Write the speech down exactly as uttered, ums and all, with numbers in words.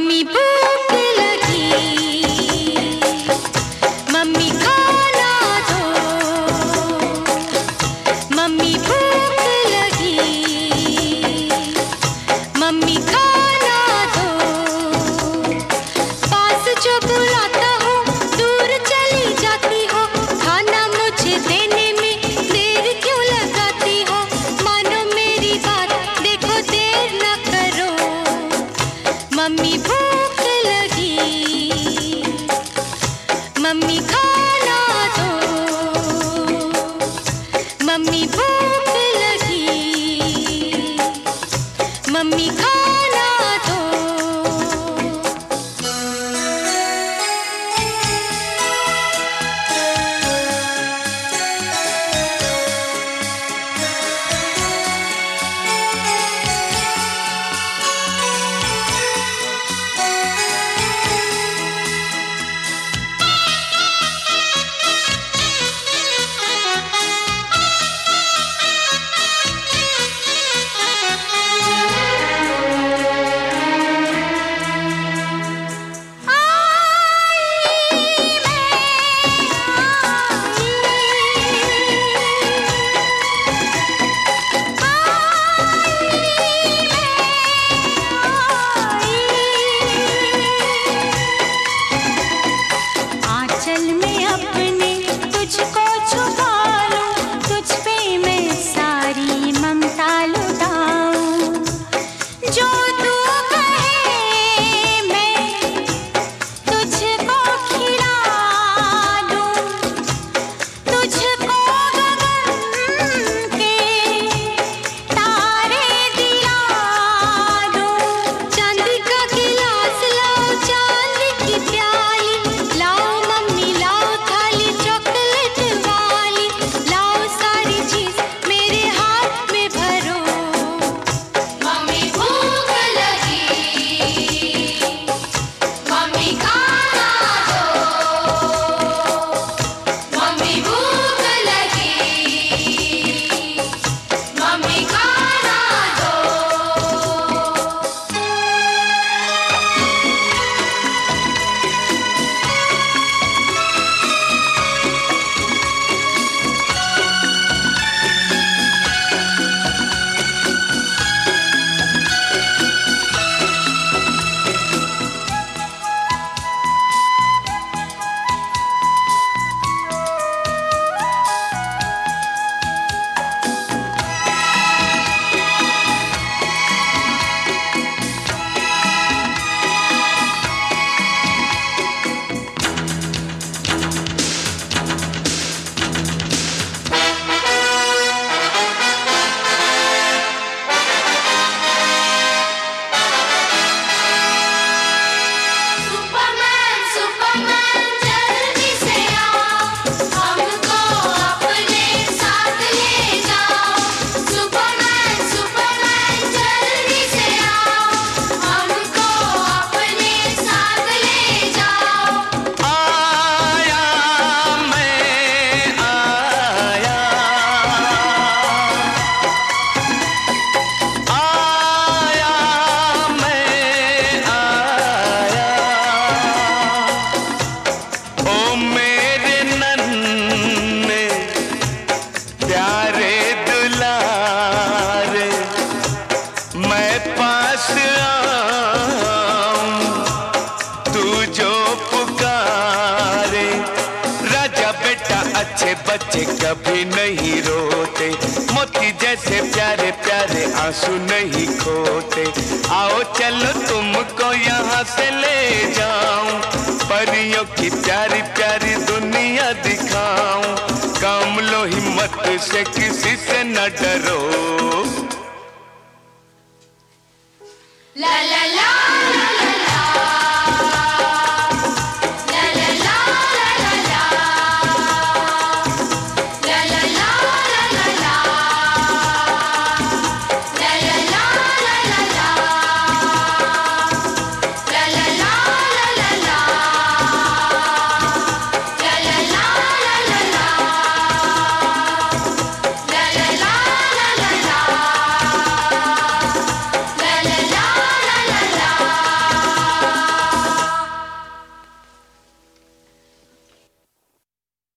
Mummy भूख लगी, mummy खाना दो, मम्मी भूख लगी, मम्मी खाना दो। पास जो बुलाता हो दूर चली जाती हो, खाना मुझे देने में देर क्यों लगाती हो। मानो मेरी बात, देखो देर न करो। मम्मी भूख लगी, मम्मी खाना दो, मम्मी भूख लगी, मम्मी खाना दो। अच्छे बच्चे कभी नहीं रोते, मोती जैसे प्यारे प्यारे आंसू नहीं खोते। आओ चलो तुमको यहाँ से ले जाऊं, परियों की प्यारी प्यारी दुनिया दिखाऊं। काम लो हिम्मत से किसी से न डरो।